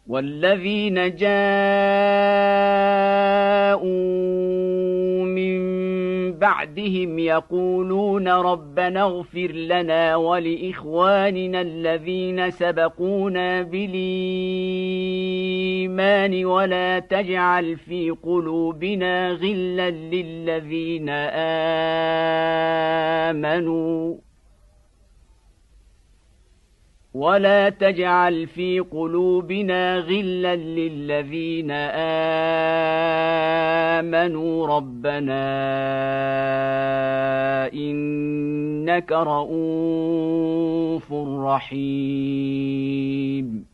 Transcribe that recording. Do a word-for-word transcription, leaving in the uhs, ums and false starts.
والذين جاءوا من بعدهم يقولون ربنا اغفر لنا ولإخواننا الذين سبقونا بالإيمان ولا تجعل في قلوبنا غلا للذين آمنوا ولا تجعل في قلوبنا غلا للذين آمنوا ربنا إنك رءوف رحيم.